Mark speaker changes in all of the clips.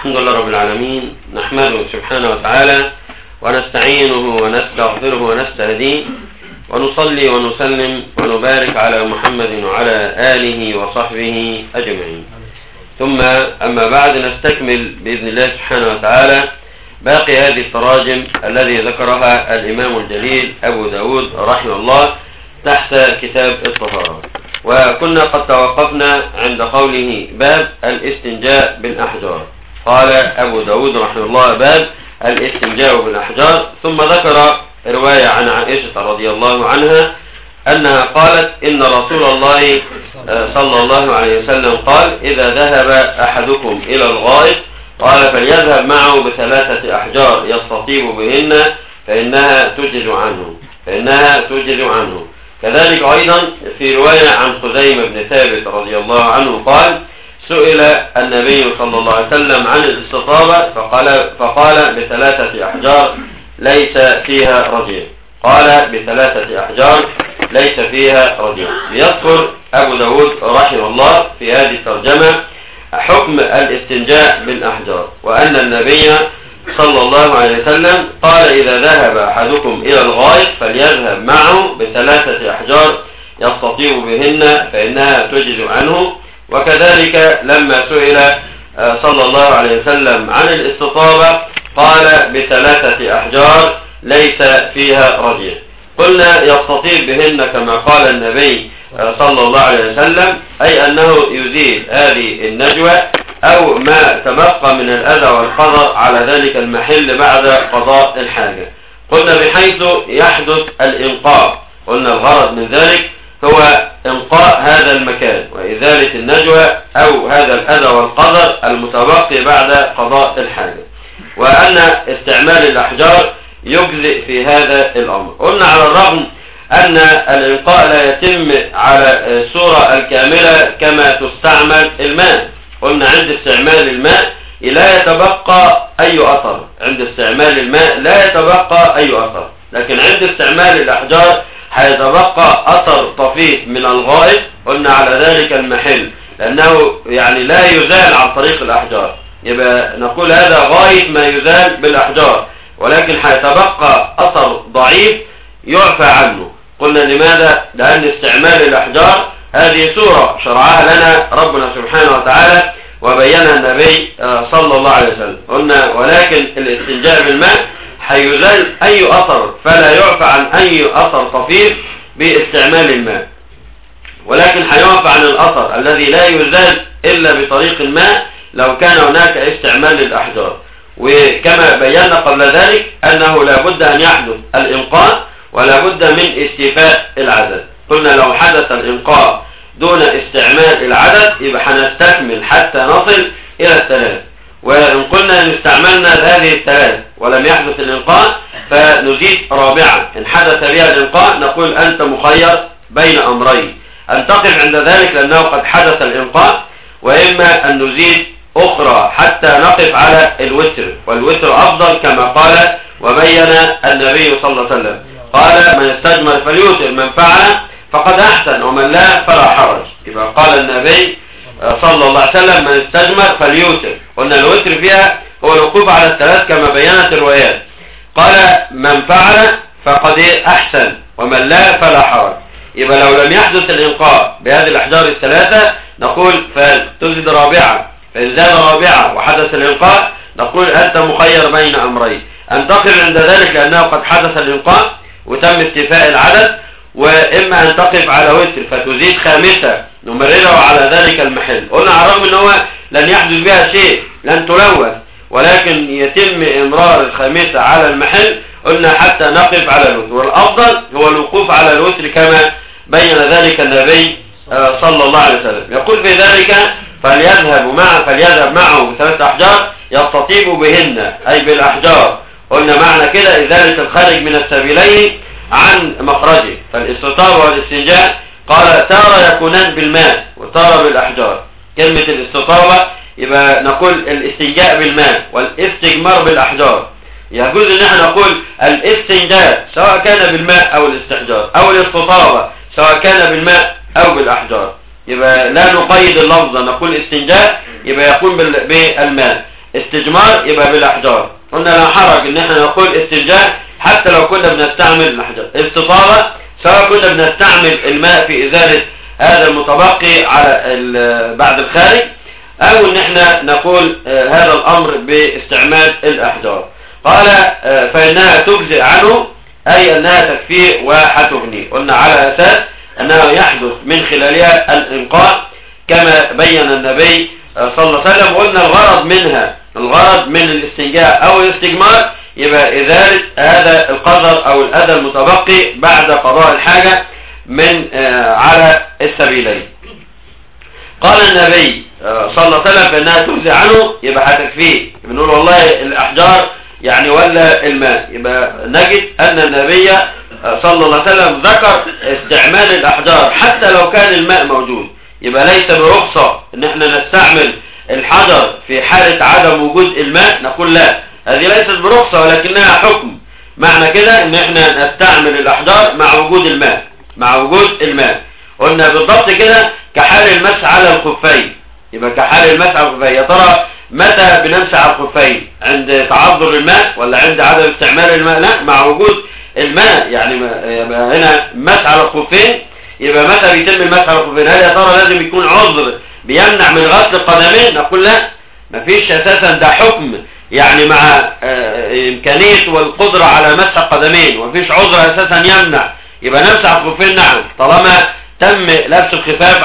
Speaker 1: الحمد لله رب العالمين، نحمده سبحانه وتعالى ونستعينه ونستغفره ونستهديه ونصلي ونسلم ونبارك على محمد وعلى آله وصحبه أجمعين. ثم أما بعد، نستكمل بإذن الله سبحانه وتعالى باقي هذه التراجم الذي ذكرها الإمام الجليل أبو داود رحمه الله تحت كتاب الطهارة. وكنا قد توقفنا عند قوله باب الاستنجاء بالأحجار. قال أبو داود رحمه الله باب الاستنجاء بالأحجار، ثم ذكر رواية عن عائشة رضي الله عنها أنها قالت إن رسول الله صلى الله عليه وسلم قال إذا ذهب أحدكم إلى الغائط قال فليذهب معه بثلاثة أحجار يستطيب بهن فإنها تجز عنه. كذلك أيضا في رواية عن خزيمة بن ثابت رضي الله عنه قال سئل النبي صلى الله عليه وسلم عن الاستطابة فقال بثلاثة أحجار ليس فيها رجيع. قال بثلاثة أحجار ليس فيها رجيع. يذكر أبو داود رحمه الله في هذه الترجمة حكم الاستنجاء بالأحجار، وأن النبي صلى الله عليه وسلم قال إذا ذهب أحدكم إلى الغائط فليذهب معه بثلاثة أحجار يستطيب بهن فإنها تجز عنه. وكذلك لما سئل صلى الله عليه وسلم عن الاستطابة قال بثلاثة أحجار ليس فيها رجيع. قلنا يستطيب بهن كما قال النبي صلى الله عليه وسلم، أي أنه يزيل هذه النجوى أو ما تبقى من الأذى والقدر على ذلك المحل بعد قضاء الحاجة. قلنا بحيث يحدث الإنقاء، قلنا الغرض من ذلك هو إنقاء هذا المكان وإزالة النجوى أو هذا الأذى والقدر المتبقي بعد قضاء الحاجة، وأن استعمال الأحجار يجزئ في هذا الأمر. قلنا على الرغم أن الإنقاء لا يتم على الصورة الكاملة كما تستعمل الماء. قلنا عند استعمال الماء لا يتبقى أي أثر، عند استعمال الماء لا يتبقى أي أثر، لكن عند استعمال الأحجار هيتبقى أثر طفيف من الغائط. قلنا على ذلك المحل لأنه يعني لا يزال عن طريق الأحجار، يبقى نقول هذا غاية ما يزال بالأحجار، ولكن هيتبقى أثر ضعيف يعفى عنه. قلنا لماذا؟ لأن استعمال الأحجار هذه صورة شرعها لنا ربنا سبحانه وتعالى وبينها النبي صلى الله عليه وسلم. قلنا ولكن الاستنجاء بالماء هيزال أي أثر، فلا يعفى عن أي أثر طفيف باستعمال الماء، ولكن هيعفى عن الأثر الذي لا يزال إلا بطريق الماء لو كان هناك استعمال للأحجار. وكما بينا قبل ذلك أنه لا بد أن يحدث الإنقاء ولا بد من استيفاء العدد. قلنا لو حدث الإنقاء دون استعمال العدد يبقى هنستكمل حتى نصل إلى الثلاث، وإن قلنا إن استعملنا هذه الثلاث ولم يحدث الإنقاء فنزيد رابعا. إن حدث بها الإنقاء نقول أنت مخير بين أمرين، أن تقف عند ذلك لأنه قد حدث الإنقاء، وإما أن نزيد أخرى حتى نقف على الوتر، والوتر أفضل كما قال وبين النبي صلى الله عليه وسلم. قال من استجمر فليوتر، من فعل فقد أحسن ومن لا فلا حرج. يبقى قال النبي صلى الله عليه وسلم من استجمر فليوتر. قلنا الوتر فيها هو الوقوف على الثلاث كما بينت الروايات. قال من فعل فقد أحسن ومن لا فلا حرج. يبقى لو لم يحدث الإنقاء بهذه الأحجار الثلاثة نقول فتزيد رابعة، فإن زاد رابعة وحدث الإنقاء نقول أنت مخير بين أمرين، أن تقف عند ذلك لأنه قد حدث الإنقاء وتم استيفاء العدد، وإما أن تقف على وتر فتزيد خامسة نمرره على ذلك المحل. قلنا على الرغم أنه لن يحدث بها شيء، لن تلوث، ولكن يتم إمرار الخامسة على المحل. قلنا حتى نقف على الوتر، والأفضل هو الوقوف على الوتر كما بين ذلك النبي صلى الله عليه وسلم. يقول في ذلك فليذهب معه بثلاث أحجار يستطيب بهن، أي بالأحجار. قلنا معنى كده إزالة الخارج من السبيلين عن مخرجه. فالاستطابة والاستنجاء قال تارة يكونان بالماء وتارة بالأحجار. كلمة الاستطابة يبقى نقول الاستنجاء بالماء والاستجمار بالأحجار. يجوز ان احنا نقول الاستنجاء سواء كان بالماء او الاستحجار، او الاستطابة سواء كان بالماء او بالأحجار. يبقى لا نقيد اللفظ، نقول استنجاء يبقى يكون بالماء، استجمار يبقى بالأحجار. قلنا لا حرج ان احنا نقول استنجاء حتى لو كنا بنستعمل الأحجار. استطابة سواء كنا بنستعمل الماء في إزالة هذا المتبقي على بعد الخارج، او ان احنا نقول هذا الامر باستعمال الأحجار. قال فإنها تجزئ عنه، أي أنها تكفيه وحتغني. قلنا على أساس أنه يحدث من خلالها الإنقاء كما بين النبي صلى الله عليه وسلم. قلنا الغرض من الاستنجاء أو الاستجمار يبقى إزالة هذا القذر أو الأذى المتبقي بعد قضاء الحاجة من على السبيلين. قال النبي صلى الله عليه وسلم فإنها تجزئ عنه، يبقى هتكفيه. بنقول والله الأحجار يعني ولا الماء، يبقى نجد أن النبي صلى الله عليه وسلم ذكر استعمال الأحجار حتى لو كان الماء موجود. يبقى ليس برخصة ان احنا نستعمل الحجر في حالة عدم وجود الماء، نقول لا، هذه ليست برخصة ولكنها حكم. معنى كده ان احنا نستعمل الأحجار مع وجود الماء. قلنا بالضبط كده كحال المسح على الخفين. يبقى كحال المسح على الخفين، يا ترى متى بنمسح على الخفين؟ عند تعذر الماء ولا عند عدم استعمال الماء؟ لا، مع وجود الماء. يعني يبقى هنا مسح على الخفين، يبقى متى بيتم المسح على الخفين؟ هل يا ترى لازم يكون عذر بيمنع من غسل القدمين؟ نقول لا، مفيش اساسا، ده حكم يعني مع امكانية والقدرة على مسح القدمين ومفيش عذر اساسا يمنع، يبقى نمسح على الخفين نعم، طالما تم لبس الخفاف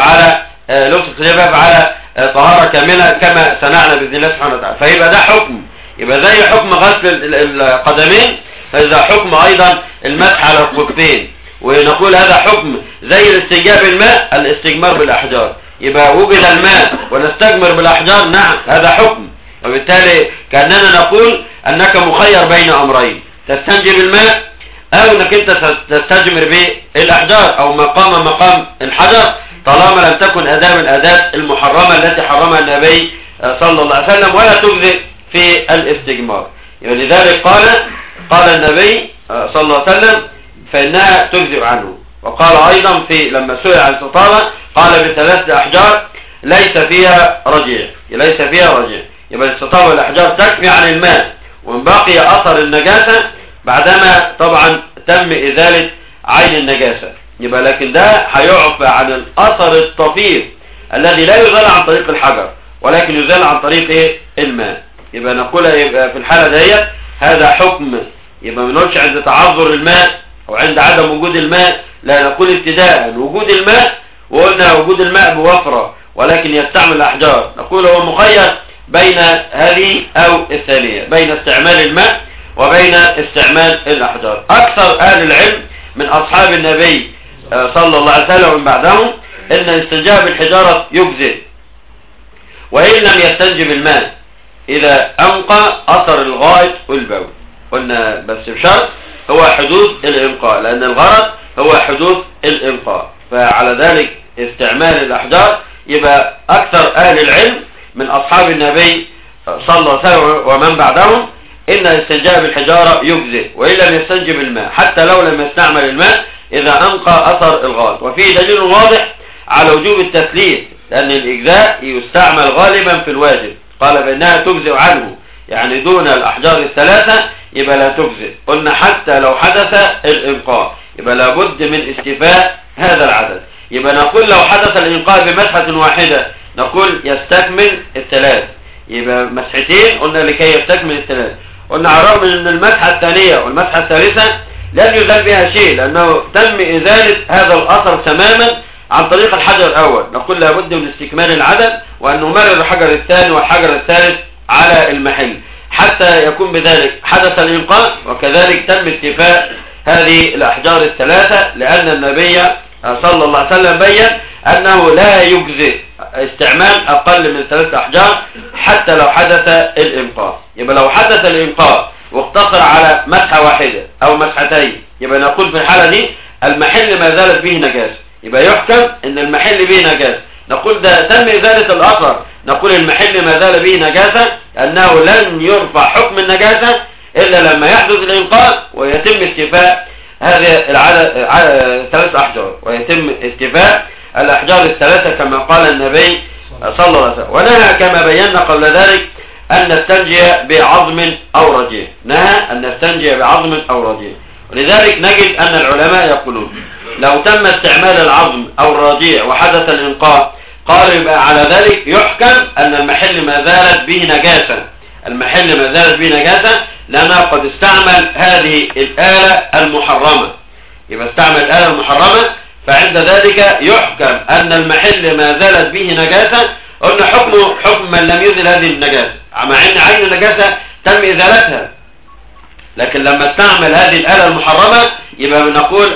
Speaker 1: على طهارة كاملة كما سمعنا بإذن الله سبحانه وتعالى. فيبقى ده حكم، يبقى زي حكم غسل القدمين فإذا حكم أيضا المسح على الخفين. ونقول هذا حكم زي الاستنجاء بالماء الاستجمار بالأحجار. يبقى وجد الماء ونستجمر بالأحجار، نعم هذا حكم. وبالتالي كأننا نقول أنك مخير بين أمرين، تستنجي بالماء أو أنك أنت تستجمر بالأحجار أو مقام الحجر، طالما لم تكن أداة من الأداة المحرمة التي حرمها النبي صلى الله عليه وسلم، ولا تجزئ في الاستجمار. يعني لذلك قال النبي صلى الله عليه وسلم فإنها تجزئ عنه. وقال أيضا لما سئل عن الاستطابة قال بثلاث أحجار ليس فيها رجيع. يبقى الاستطابة والأحجار تكفي عن الماء، ومن بقي أثر النجاسة بعدما طبعا تم إزالة عين النجاسة، يبقى لكن ده هيعفى عن الأثر الطفيف الذي لا يزال عن طريق الحجر ولكن يزال عن طريق الماء. يبقى نقول يبقى في الحالة ديت هذا حكم. يبقى ما نقولش عند تعذر الماء أو عند عدم وجود الماء، لا، نقول ابتداء وجود الماء، وقلنا وجود الماء بوفرة ولكن يستعمل الأحجار، نقول هو مخير بين هذه أو الثانية، بين استعمال الماء وبين استعمال الأحجار. أكثر أهل العلم من أصحاب النبي صلى الله عليه وسلم ومن بعدهم إن الاستنجاء بالحجارة يجزئ وإن لم يستنجي بالماء إذا أنقى أثر الغائط والبول. قلنا بس بشرط هو حدوث الإنقاء، لأن الغرض هو حدوث الإنقاء. فعلى ذلك استعمال الأحجار يبقى أكثر أهل العلم من أصحاب النبي صلى الله عليه وسلم ومن بعدهم إن الاستنجاء بالحجارة يجزئ وإن لم يستنجي بالماء، حتى لو لم يستعمل الماء إذا أنقى أثر الغائط. وفيه دليل واضح على وجوب التثليث، لأن الإجزاء يستعمل غالبا في الواجب. قال بأنها تجزئ عنه، يعني دون الأحجار الثلاثة يبقى لا تجزئ. قلنا حتى لو حدث الإنقاء يبقى لابد من استيفاء هذا العدد. يبقى نقول لو حدث الإنقاء بمسحة واحدة نقول يستكمل الثلاث، يبقى مسحتين قلنا لكي يستكمل الثلاث. قلنا على الرغم من المسحة الثانية والمسحة الثالثة لن يزال بها شيء، لأنه تم إزالة هذا الأثر تماما عن طريق الحجر الأول، نقول لابد من استكمال العدد وأن نمرر الحجر الثاني والحجر الثالث على المحل حتى يكون بذلك حدث الإنقاء، وكذلك تم استيفاء هذه الأحجار الثلاثة، لأن النبي صلى الله عليه وسلم بين أنه لا يجزئ استعمال أقل من 3 أحجار حتى لو حدث الإنقاء. يبقى لو حدث الإنقاء واقتصر على مسحة واحدة أو مسحتين يبقى نقول في الحالة دي المحل ما زالت به نجاسة، يبقى يحكم أن المحل به نجاسة. نقول ده تم إزالة الأثر، نقول المحل ما زال به نجاسة، أنه لن يرفع حكم النجاسة إلا لما يحدث الإنقاء ويتم استيفاء هذه 3 أحجار، ويتم استيفاء الأحجار الثلاثة كما قال النبي صلى الله عليه وسلم. ونهى كما بينا قبل ذلك أن نستنجي بعظم أو رجيع، نهى أن نستنجي بعظم أو رجيع. ولذلك نجد أن العلماء يقولون لو تم استعمال العظم أو الرجيع وحدث الإنقاء، قالوا يبقى على ذلك يحكم أن المحل ما زالت به نجاسة، المحل ما زالت به نجاسة لأنه قد استعمل هذه الآلة المحرمة، يبقى استعمل الآلة المحرمة، فعند ذلك يحكم أن المحل ما زالت به نجاسة. قلنا حكم من لم يزل هذه النجاسة، مع أن عين النجاسة تم إزالتها، لكن لما استعمل هذه الآلة المحرمة يبقى بنقول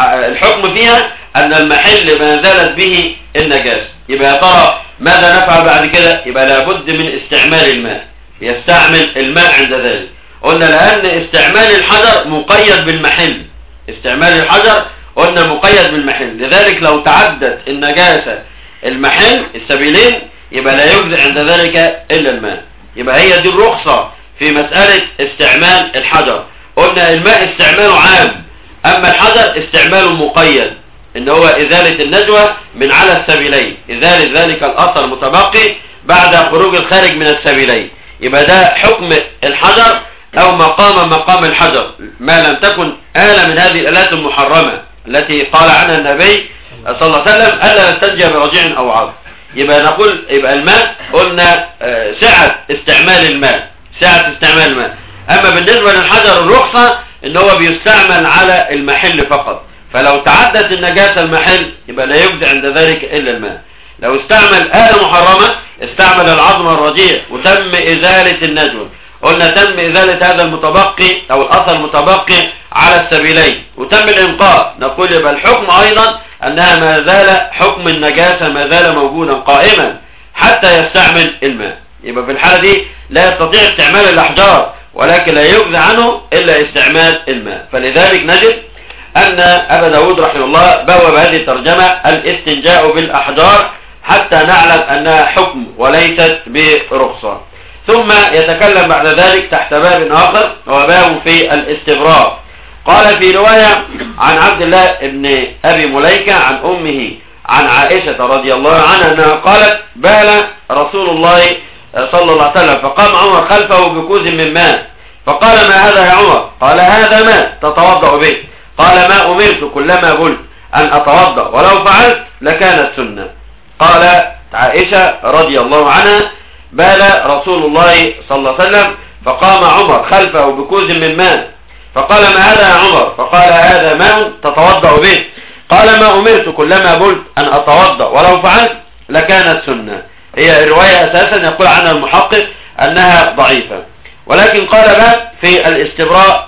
Speaker 1: الحكم فيها أن المحل ما زالت به النجاسة. يبقى يا ترى ماذا نفعل بعد كده؟ يبقى لابد من استعمال الماء، يستعمل الماء عند ذلك. قلنا لأن استعمال الحجر مقيد بالمحل، استعمال الحجر قلنا مقيد بالمحل، لذلك لو تعدت النجاسة المحل السبيلين يبقى لا يجزئ عند ذلك إلا الماء. يبقى هي دي الرخصة في مسألة استعمال الحجر. قلنا الماء استعماله عام، أما الحجر استعماله مقيد، إن هو إزالة النجوى من على السبيلين، إزالة ذلك الأثر المتبقي بعد خروج الخارج من السبيلين. يبقى ده حكم الحجر أو مقام الحجر، ما لم تكن آلة من هذه الآلات المحرمة التي قال عنها النبي صلى الله عليه وسلم ألا نستنجي برجيع أو عظم. يبقى نقول يبقى الماء قلنا سعة استعمال الماء، سعة استعمال الماء. أما بالنسبة للحجر الرخصة إن هو بيستعمل على المحل فقط، فلو تعدت النجاسة المحل يبقى لا يجزئ عند ذلك إلا الماء. لو استعمل آلة محرمة، استعمل العظم الرجيع وتم إزالة النجوى، قلنا تم إزالة هذا المتبقي أو الأثر المتبقي على السبيلين وتم الإنقاء، نقول يبقى الحكم أيضا أنها ما زال حكم النجاسة ما زال موجودا قائما حتى يستعمل الماء. يبقى في الحالة دي لا يستطيع استعمال الأحجار، ولكن لا يجزى عنه إلا استعمال الماء. فلذلك نجد أن أبا داود رحمه الله بوب هذه الترجمة الاستنجاء بالأحجار حتى نعلم أنها حكم وليست برخصة. ثم يتكلم بعد ذلك تحت باب آخر هو باب في الاستبراء. قال في رواية عن عبد الله بن أبي مليكة عن أمه عن عائشة رضي الله عنها أنها قالت بال رسول الله صلى الله عليه وسلم فقام عمر خلفه بكوز من ماء، فقال ما هذا يا عمر؟ قال هذا ماء تتوضأ به. قال ما أمرت كلما قلت أن أتوضأ ولو فعلت لكانت سنة. قال عائشة رضي الله عنها بال رسول الله صلى الله عليه وسلم فقام عمر خلفه بكوز من ماء، فقال ما هذا يا عمر؟ فقال هذا ماء تتوضأ به. قال ما أمرت كلما قلت أن أتوضأ ولو فعلت لكانت سنة. هي الرواية أساسا يقول عنها المحقق أنها ضعيفة، ولكن قال باب في الاستبراء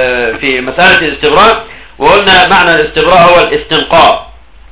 Speaker 1: في مسألة الاستبراء، وقلنا معنى الاستبراء هو الاستنقاء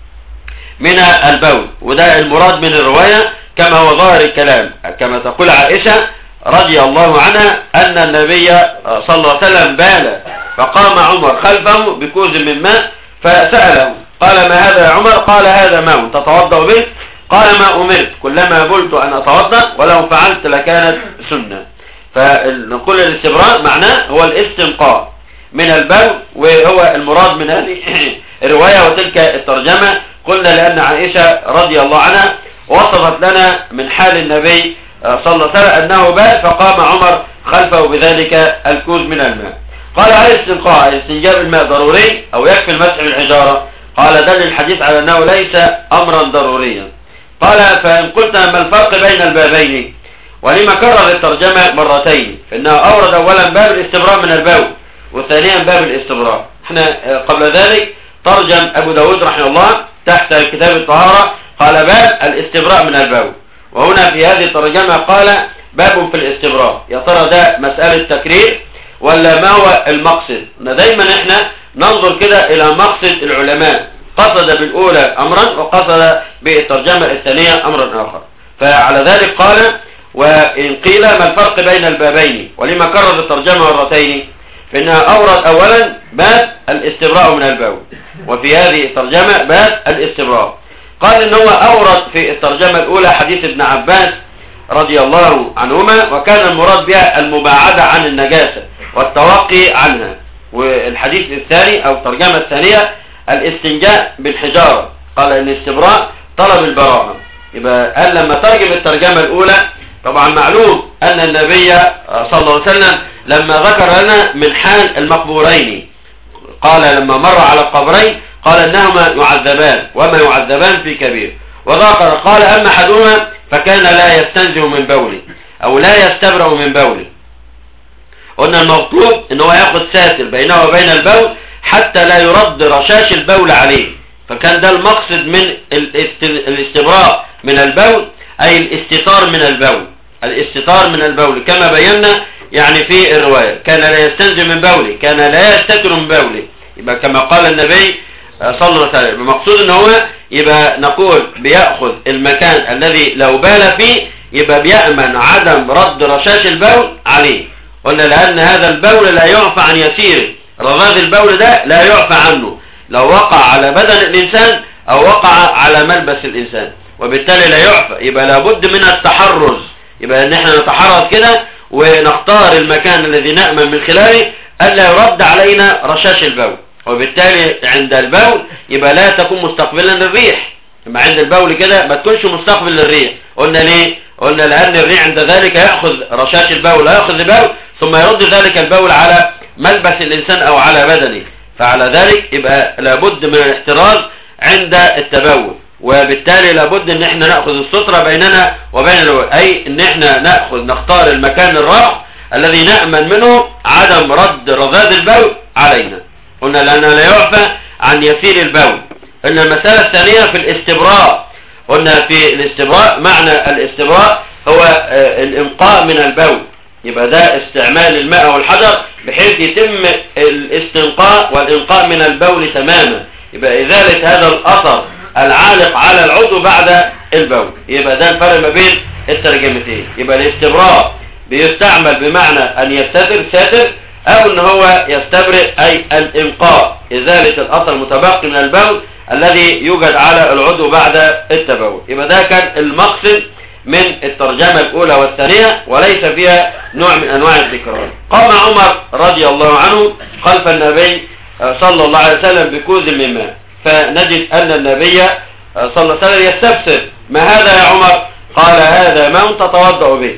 Speaker 1: من البول، وده المراد من الرواية كما هو ظاهر الكلام، كما تقول عائشة رضي الله عنها أن النبي صلى الله عليه وسلم بال فقام عمر خلفه بكوز من ماء فسأله قال ما هذا يا عمر؟ قال هذا ماء تتوضأ به. قال ما أمرت كلما قلت أن أتوضأ ولو فعلت لكانت سنة. فنقول الاستبراء معناه هو الاستنقاء من البول، وهو المراد من هذه الرواية وتلك الترجمة. قلنا لأن عائشة رضي الله عنها وصفت لنا من حال النبي صلى الله عليه وسلم أنه بال فقام عمر خلفه بذلك الكوز من الماء. قال هل الاستنقاء استنجاب الماء ضروري أو يكفي المسح بالحجارة؟ قال دل الحديث على أنه ليس أمرا ضروريا. قال فإن قلت ما الفرق بين البابين ولما كرر الترجمة مرتين؟ فإنه أورد أولا باب الاستبراء من البول وثانيا باب الاستبراء. احنا قبل ذلك ترجم أبو داود رحمه الله تحت كتاب الطهارة قال باب الاستبراء من البول، وهنا في هذه الترجمة قال باب في الاستبراء. يا ترى ده مسألة تكرير ولا ما هو المقصد؟ دايما احنا ننظر كده إلى مقصد العلماء، قصد بالأولى أمرا وقصد بالترجمة الثانية أمرا آخر. فعلى ذلك قال وإن قيل ما الفرق بين البابين ولما كرر الترجمة مرتين؟ فإنها أورد أولا باب الاستبراء من البول، وفي هذه الترجمة باب الاستبراء. قال إن هو أورد في الترجمة الأولى حديث ابن عباس رضي الله عنهما، وكان المراد بها المباعدة عن النجاسة والتوقي عنها. والحديث الثاني أو الترجمة الثانية الاستنجاء بالحجارة، قال إن الاستبراء طلب البراءة. يبقى قال لما ترجم الترجمة الأولى طبعا معلوم أن النبي صلى الله عليه وسلم لما ذكر لنا من حال المقبورين قال لما مر على القبرين قال إنهما يعذبان وما يعذبان في كبير، وذكر قال أما أحدهما فكان لا يستنزه من بوله أو لا يستبرأ من بوله. قلنا المطلوب إن هو ياخد ساتر بينه وبين البول حتى لا يرد رشاش البول عليه، فكان ده المقصد من الاستبراء من البول، أي الاستتار من البول، الاستتار من البول كما بينا يعني في الرواية. كان لا يستنزه من بوله، كان لا يستتر من بوله، يبقى كما قال النبي صلى الله عليه وسلم. المقصود ان هو يبقى نقول بيأخذ المكان الذي لو بال فيه يبقى بيأمن عدم رد رشاش البول عليه. قلنا لأن هذا البول لا يعفى عن يسيره، رذاذ البول ده لا يعفى عنه لو وقع على بدن الإنسان أو وقع على ملبس الإنسان، وبالتالي لا يعفى. يبقى لابد من التحرز، يبقى ان احنا نتحرز كده ونختار المكان الذي نأمن من خلاله ألا يرد علينا رشاش البول، وبالتالي عند البول يبقى لا تكون مستقبلا للريح. يبقى عند البول كده ما تكونش مستقبل للريح. قلنا ليه؟ قلنا لأن الريح عند ذلك يأخذ رشاش البول، يأخذ البول ثم يرد ذلك البول على ملبس الإنسان أو على بدنه، فعلى ذلك يبقى لابد من الاحتراز عند التبول، وبالتالي لابد ان احنا نأخذ السترة بيننا وبين البول، اي ان احنا نختار المكان الراح الذي نأمن منه عدم رد رذاذ البول علينا. قلنا لأنه لا يعفى عن يسير البول. ان المسألة الثانية في الاستبراء، قلنا في الاستبراء معنى الاستبراء هو الانقاء من البول، يبقى ده استعمال الماء والحجر بحيث يتم الاستنقاء والانقاء من البول تماما، يبقى إزالة هذا الأثر العالق على العضو بعد البول. يبقى ده الفرق ما بين الترجمتين. يبقى الاستبراء بيستعمل بمعنى أن يستتر ساتر، أو أن هو يستبرئ أي الإنقاء، إزالة الأثر المتبقي من البول الذي يوجد على العضو بعد التبول. يبقى ده كان المقصد من الترجمة الأولى والثانية، وليس فيها نوع من أنواع التكرار. قام عمر رضي الله عنه خلف النبي صلى الله عليه وسلم بكوز من ماء، فنجد أن النبي صلى الله عليه وسلم يستفسر: ما هذا يا عمر؟ قال: هذا ماء تتوضأ به.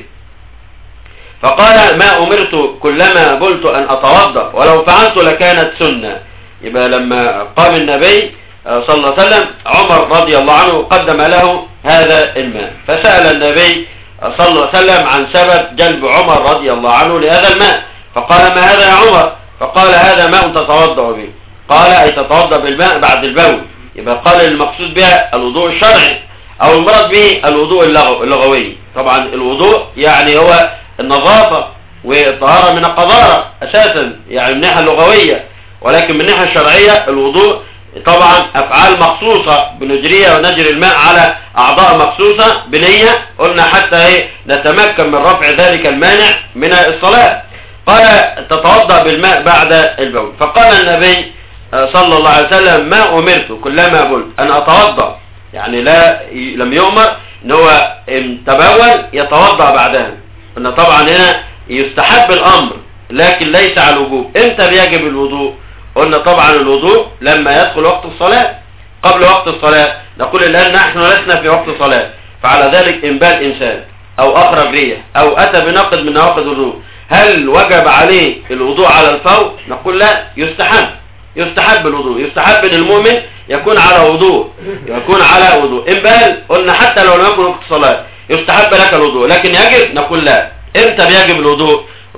Speaker 1: فقال: ما أمرت كلما بلت أن أتوضأ، ولو فعلت لكانت سنة. يبقى لما قام النبي صلى الله عليه وسلم عمر رضي الله عنه قدم له هذا الماء، فسأل النبي صلى الله عليه وسلم عن سبب جلب عمر رضي الله عنه لهذا الماء، فقال: ما هذا يا عمر؟ فقال: هذا ماء تتوضأ به. قال: أي تتوضأ بالماء بعد البول. يبقى قال المقصود بها الوضوء الشرعي، أو المراد به الوضوء اللغوي. طبعا الوضوء يعني هو النظافة والطهارة من القذارة أساسا، يعني من الناحية اللغوية، ولكن من الناحية الشرعية الوضوء طبعا أفعال مخصوصة بنجريها ونجري الماء على أعضاء مخصوصة بنية، قلنا حتى نتمكن من رفع ذلك المانع من الصلاة. قال: تتوضأ بالماء بعد البول. فقال النبي صلى الله عليه وسلم: ما أمرت كلما بلت أن أتوضأ، يعني لم يؤمر ان هو تبول يتوضأ بعدها. قلنا طبعا هنا يستحب الأمر لكن ليس على الوجوب. امتى بيجب الوضوء؟ قلنا طبعا الوضوء لما يدخل وقت الصلاة. قبل وقت الصلاة نقول الآن نحن لسنا في وقت الصلاة، فعلى ذلك إن بال إنسان أو أخرج ريح أو أتى بنقد من نواقض الوضوء، هل وجب عليه الوضوء على الفور؟ نقول لا، يستحب الوضوء، يستحب ان المؤمن يكون على وضوء، إن بال قلنا حتى لو لم يكن وقت الصلاة يستحب لك الوضوء، لكن يجب؟ نقول لا. امتى بيجب الوضوء؟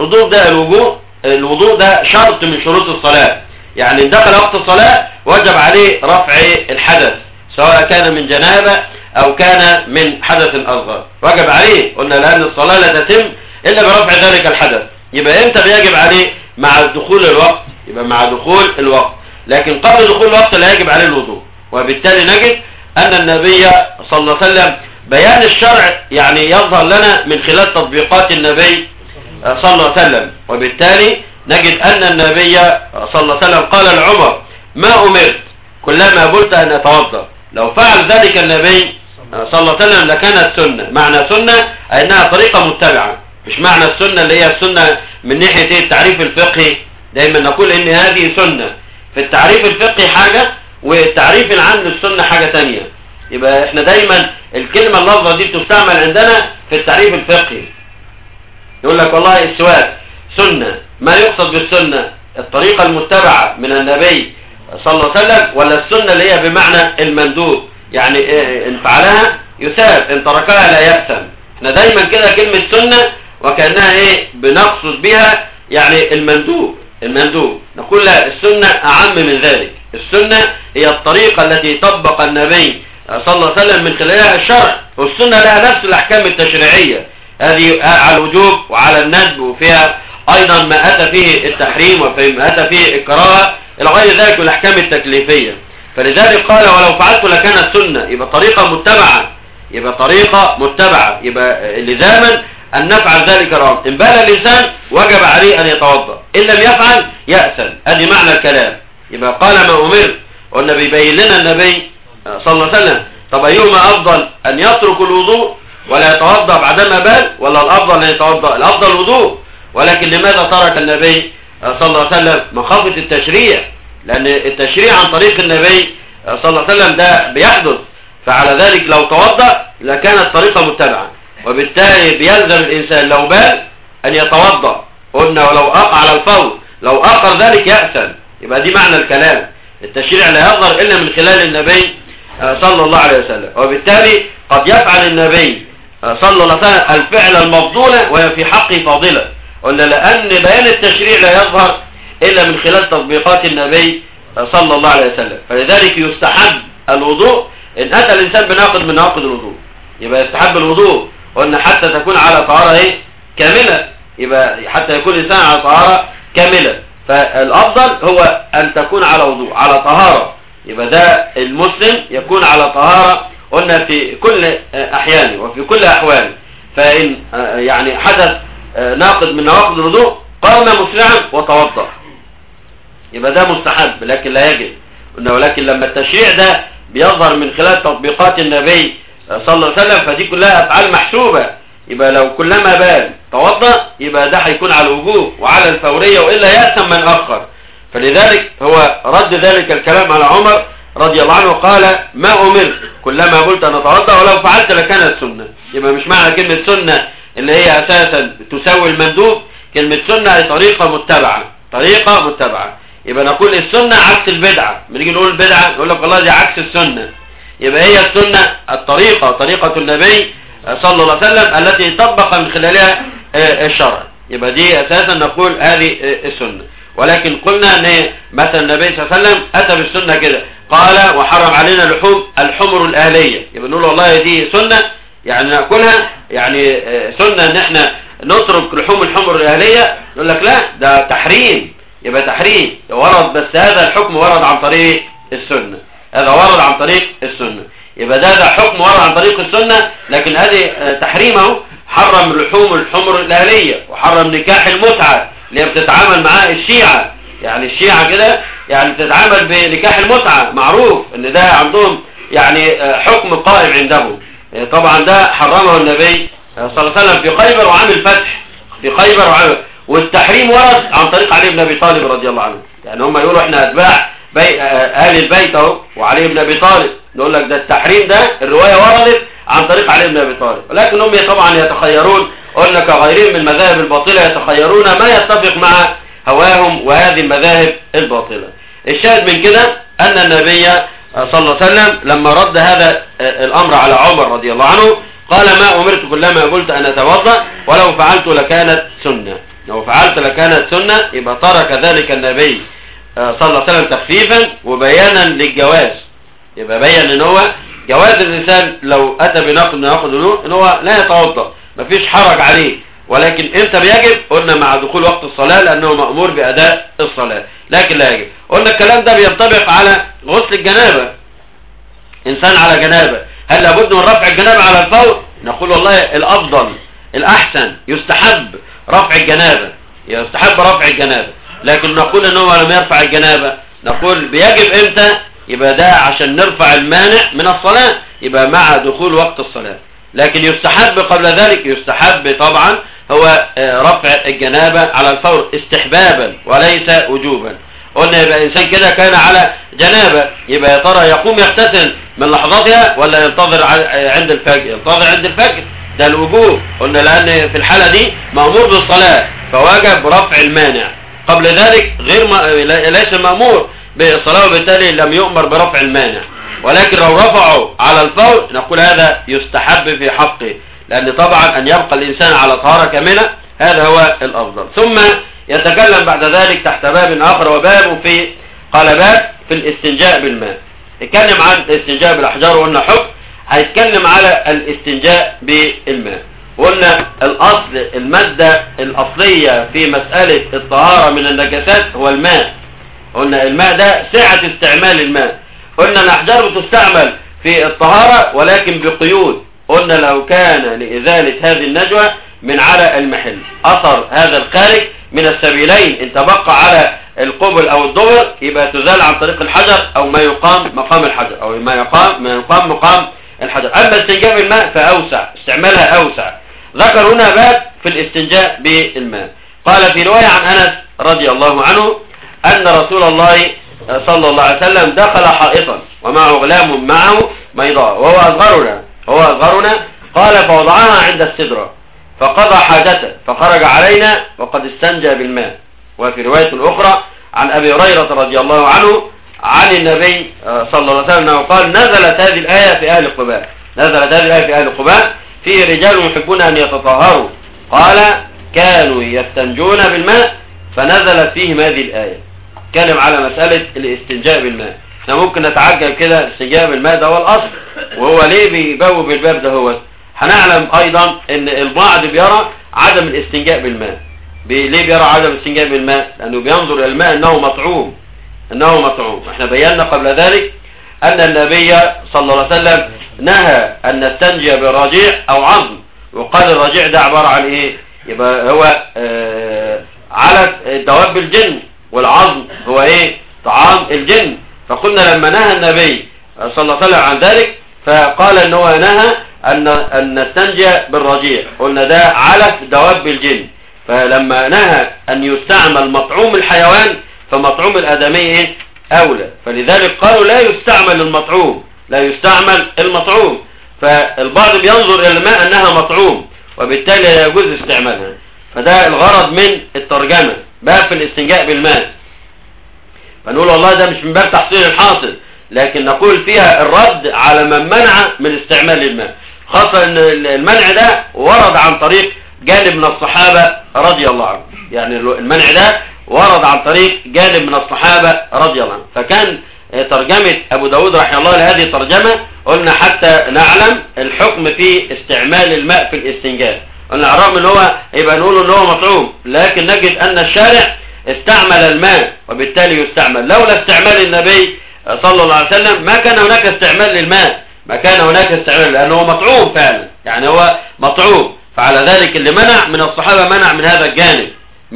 Speaker 1: الوضوء ده شرط من شروط الصلاة، يعني ان دخل وقت الصلاة وجب عليه رفع الحدث، سواء كان من جنابة او كان من حدث اصغر، وجب عليه. قلنا لان الصلاة لا تتم الا برفع ذلك الحدث. يبقى امتى بيجب عليه؟ مع دخول الوقت، يبقى مع دخول الوقت، لكن قبل دخول الوقت لا يجب عليه الوضوء. وبالتالي نجد ان النبي صلى الله عليه وسلم بيان الشرع يعني يظهر لنا من خلال تطبيقات النبي صلى الله عليه وسلم، وبالتالي نجد ان النبي صلى الله عليه وسلم قال لعمر: ما أمرت كلما بلت أن أتوضأ. لو فعل ذلك النبي صلى الله عليه وسلم لكانت سنة. معنى سنة أنها طريقة متبعة، مش معنى السنة اللي هي السنة من ناحية التعريف الفقهي. دايما نقول ان هذه سنة في التعريف الفقهي حاجة، والتعريف العام للسنة حاجة تانية. يبقى احنا دايما الكلمة اللفظة دي بتستعمل عندنا في التعريف الفقهي. يقول لك والله السواك سنة، ما يقصد بالسنة الطريقة المتبعة من النبي صلى الله عليه وسلم، ولا السنة اللي هي بمعنى المندوب، يعني ان فعلها يثاب، ان تركها لا يأثم. احنا دايما كده كلمة سنة وكأنها ايه بنقصد بها يعني المندوب. نقول لا، السنة اعم من ذلك. السنة هي الطريقة التي طبق النبي صلى الله عليه وسلم من خلالها الشرع، والسنة لها نفس الاحكام التشريعية، هذه على الوجوب وعلى الندب، وفيها ايضا ما اتى فيه التحريم وما اتى فيه الكراهه الى غير ذلك من الاحكام التكليفيه. فلذلك قال ولو فعلت لكانت سنه، يبقى طريقه متبعه، يبقى لزاما ان نفعل ذلك الامر. ان بال الانسان وجب عليه ان يتوضا، ان لم يفعل يأثم. ادي معنى الكلام. يبقى قال ما امرت، قلنا بيبين لنا النبي صلى الله عليه وسلم طب ايهما افضل، ان يترك الوضوء ولا يتوضا بعدما بال، ولا الافضل ان يتوضا؟ الافضل الوضوء. ولكن لماذا ترك النبي صلى الله عليه وسلم؟ مخافة التشريع، لأن التشريع عن طريق النبي صلى الله عليه وسلم ده بيحدث، فعلى ذلك لو توضأ لكانت طريقة متبعة، وبالتالي بيلزم الإنسان لو بال أن يتوضأ. قلنا ولو أقع على الفور، لو أخر ذلك يأثم. يبقى دي معنى الكلام، التشريع لا يظهر إلا من خلال النبي صلى الله عليه وسلم، وبالتالي قد يفعل النبي صلى الله عليه وسلم الفعل المفضول وهي في حقه فاضلة. قلنا لأن بيان التشريع لا يظهر إلا من خلال تطبيقات النبي صلى الله عليه وسلم. فلذلك يستحب الوضوء إن أتى الإنسان بناقض من نواقض الوضوء، يبقى يستحب الوضوء. قلنا حتى تكون على طهارة كاملة، يبقى حتى يكون الإنسان على طهارة كاملة. فالأفضل هو أن تكون على وضوء، على طهارة. يبقى ده المسلم يكون على طهارة، قلنا في كل أحيانه وفي كل أحواله. فإن يعني حدث ناقض من نواقض الوضوء قام مسرعا وتوضأ، يبقى ده مستحب لكن لا يجب. ولكن لما التشريع ده بيظهر من خلال تطبيقات النبي صلى الله عليه وسلم فدي كلها أفعال محسوبة، يبقى لو كلما بال توضأ يبقى ده هيكون على الوجوب وعلى الفورية، وإلا يأثم من أخر. فلذلك هو رد ذلك الكلام على عمر رضي الله عنه، قال ما أمرت كلما قلت أن أتوضأ ولو فعلت لكانت سنة. يبقى مش معنى كلمة سنة اللي هي أساسا تساوي المندوب، كلمة سنة هي طريقة متبعة. يبقى نقول السنة عكس البدعة. بنيجي نقول البدعة نقول لك والله دي عكس السنة. يبقى هي السنة طريقة النبي صلى الله عليه وسلم التي طبق من خلالها الشرع، يبقى دي أساسا نقول هذه السنة. ولكن قلنا ان مثلا النبي صلى الله عليه وسلم أتى بالسنة كده، قال وحرم علينا لحوم الحمر الأهلية، يبقى نقول والله دي سنة يعني نأكلها، يعني سنة ان احنا نترك لحوم الحمر الأهلية. نقول لك لا، ده تحريم، يبقى تحريم ورد، بس هذا الحكم ورد عن طريق السنة، هذا ورد عن طريق السنة. يبقى ده حكم ورد عن طريق السنة، لكن هذه تحريمه حرم لحوم الحمر الأهلية، وحرم نكاح المتعة اللي هي بتتعامل معاه الشيعة. يعني الشيعة كده يعني بتتعامل بنكاح المتعة، معروف ان ده عندهم يعني حكم قائم عندهم. طبعا ده حرمه النبي صلى الله عليه وسلم في خيبر وعام الفتح، والتحريم ورد عن طريق علي بن ابي طالب رضي الله عنه. يعني هم يقولوا احنا اتباع اهل البيت اهو وعلي بن ابي طالب، نقول لك ده التحريم ده الرواية وردت عن طريق علي بن ابي طالب، ولكن هم طبعا يتخيرون، قلنا كغيرهم من المذاهب الباطلة يتخيرون ما يتفق مع هواهم وهذه المذاهب الباطلة. الشاهد من كده ان النبي صلى الله عليه وسلم لما رد هذا الامر على عمر رضي الله عنه قال ما امرت كلما قلت ان اتوضا ولو فعلت لكانت سنة. لو فعلت لكانت سنة، يبقى ترك ذلك النبي صلى الله عليه وسلم تخفيفا وبيانا للجواز. يبقى بيان ان هو جواز الانسان لو اتى بناقض الوضوء ان هو لا يتوضا، مفيش حرج عليه. ولكن امتى بيجب؟ قلنا مع دخول وقت الصلاة لانه مأمور باداء الصلاة، لكن لا يجب. قلنا الكلام ده بينطبق على غسل الجنابة. انسان على جنابة، هل لابد من رفع الجنابة على الفور؟ نقول والله الافضل الاحسن يستحب رفع الجنابة، لكن نقول ان هو لم يرفع الجنابة، نقول بيجب امتى؟ يبقى ده عشان نرفع المانع من الصلاة، يبقى مع دخول وقت الصلاة. لكن يستحب قبل ذلك، يستحب طبعا هو رفع الجنابة على الفور استحبابا وليس وجوبا. قلنا يبقى إنسان كده كان على جنابة، يبقى يا ترى يقوم يغتسل من لحظاتها ولا ينتظر عند الفجر؟ ينتظر عند الفجر، ده الوجوب. قلنا لأن في الحالة دي مأمور بالصلاة فواجب رفع المانع، قبل ذلك ليس مأمور بالصلاة وبالتالي لم يؤمر برفع المانع. ولكن لو رفعوا على الفور نقول هذا يستحب في حقه، لأن طبعا أن يبقى الإنسان على طهارة كاملة هذا هو الأفضل. ثم يتكلم بعد ذلك تحت باب آخر وباب في قال باب في الاستنجاء بالماء. يتكلم عن الاستنجاء بالأحجار وقلنا حكم، هيتكلم على الاستنجاء بالماء. وقلنا الأصل المادة الأصلية في مسألة الطهارة من النجاسات هو الماء. قلنا الماء ده سعة استعمال الماء. قلنا الأحجار بتستعمل في الطهارة ولكن بقيود. قلنا لو كان لإزالة هذه النجوى من على المحل أثر هذا الخارج من السبيلين إن تبقى على القبل أو الدبر يبقى تزال عن طريق الحجر أو ما يقام مقام الحجر أو ما يقام مقام الحجر. أما استنجاء بالماء فأوسع، استعمالها أوسع. ذكر هنا باب في الاستنجاء بالماء. قال في رواية عن أنس رضي الله عنه أن رسول الله صلى الله عليه وسلم دخل حائطا ومعه غلام معه ميضاء وهو أصغرنا قال فوضعها عند السدرة فقضى حاجته فخرج علينا وقد استنجى بالماء. وفي رواية أخرى عن أبي هريرة رضي الله عنه عن النبي صلى الله عليه وسلم قال نزلت هذه الآية في أهل قباء فيه رجال يحبون أن يتطهروا قال كانوا يستنجون بالماء فنزلت فيهم هذه الآية. كلم على مسألة الاستنجاء بالماء. احنا ممكن نتعجب كده الاستنجاء بالماء ده هو الأصل، وهو ليه بيبوب الباب ده؟ هو هنعلم أيضا أن البعض بيرى عدم الاستنجاء بالماء. ليه بيرى عدم الاستنجاء بالماء؟ لأنه بينظر إلى الماء أنه مطعوم. احنا بينا قبل ذلك أن النبي صلى الله عليه وسلم نهى أن نستنجي بالرجيع أو عظم، وقال الرجيع ده عبارة عن إيه؟ يبقى هو علف دواب الجن، والعظم هو إيه؟ طعام الجن. فقلنا لما نهى النبي صلى الله عليه وسلم عن ذلك فقال أنه نهى أن نستنجي بالرجيع، قلنا ده علف دواب الجن. فلما نهى أن يستعمل مطعوم الحيوان فمطعوم الآدمي أولى، فلذلك قالوا لا يستعمل المطعوم. فالبعض بينظر إلى الماء أنها مطعوم وبالتالي لا يجوز استعمالها. فده الغرض من الترجمة، باب في الاستنجاء بالماء. فنقول والله ده مش من باب تحصيل الحاصل، لكن نقول فيها الرد على من منع من استعمال الماء، خاصة ان المنع ده ورد عن طريق جانب من الصحابة رضي الله عنهم. يعني المنع ده ورد عن طريق جانب من الصحابة رضي الله عنهم. فكان ترجمة أبو داود رحمه الله لهذه الترجمة قلنا حتى نعلم الحكم في استعمال الماء في الاستنجاء. قلنا على الرغم ان هو يبقى نقول ان هو مطعوم، لكن نجد ان الشارع استعمل الماء وبالتالي يستعمل. لولا استعمال النبي صلى الله عليه وسلم ما كان هناك استعمال للماء، لأنه مطعوم فعلا، يعني هو مطعوم. فعلى ذلك اللي منع من الصحابة منع من هذا الجانب.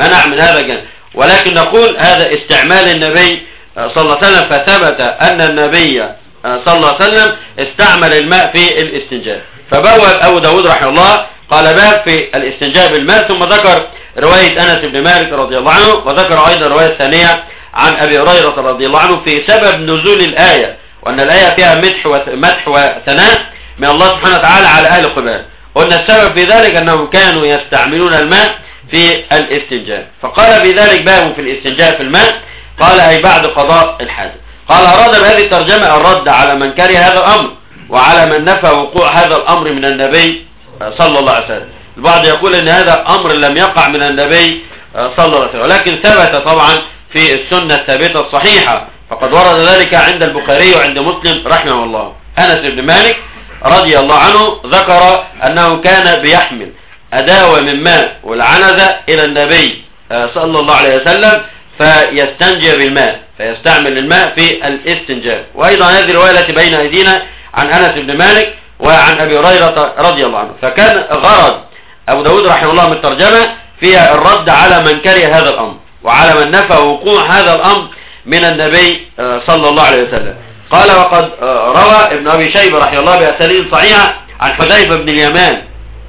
Speaker 1: ولكن نقول هذا استعمال النبي صلى الله عليه وسلم، فثبت أن النبي صلى الله عليه وسلم استعمل الماء في الاستنجاء. فبوب أبو داود رحمه الله قال باب في الاستنجاء بالماء، ثم ذكر رواية أنس بن مالك رضي الله عنه، وذكر أيضا رواية ثانية عن أبي هريرة رضي الله عنه في سبب نزول الآية، وأن الآية فيها مدح وثناء من الله سبحانه وتعالى على أهل قباء. قلنا السبب في ذلك أنهم كانوا يستعملون الماء في الاستنجاء. فقال في ذلك باب في الاستنجاء في الماء، قال أي بعد قضاء الحاجة. قال أراد بهذه الترجمة الرد على من كره هذا الأمر وعلى من نفى وقوع هذا الأمر من النبي صلى الله عليه وسلم. البعض يقول أن هذا أمر لم يقع من النبي صلى الله عليه وسلم، ولكن ثبت طبعا في السنة الثابتة الصحيحة، فقد ورد ذلك عند البخاري وعند مسلم رحمه الله. أنس بن مالك رضي الله عنه ذكر أنه كان بيحمل أداوة من ماء والعنزة إلى النبي صلى الله عليه وسلم فيستنجي بالماء، فيستعمل الماء في الاستنجاء. وأيضا هذه الرواية التي بين أيدينا عن أنس بن مالك وعن أبي هريرة رضي الله عنه. فكان غرض أبو داود رحمه الله من الترجمة فيها الرد على من كره هذا الأمر وعلى من نفى وقوع هذا الأمر من النبي صلى الله عليه وسلم. قال وقد روى ابن أبي شيبة رحمه الله بأسانيد صحيحة عن حذيفة بن اليمان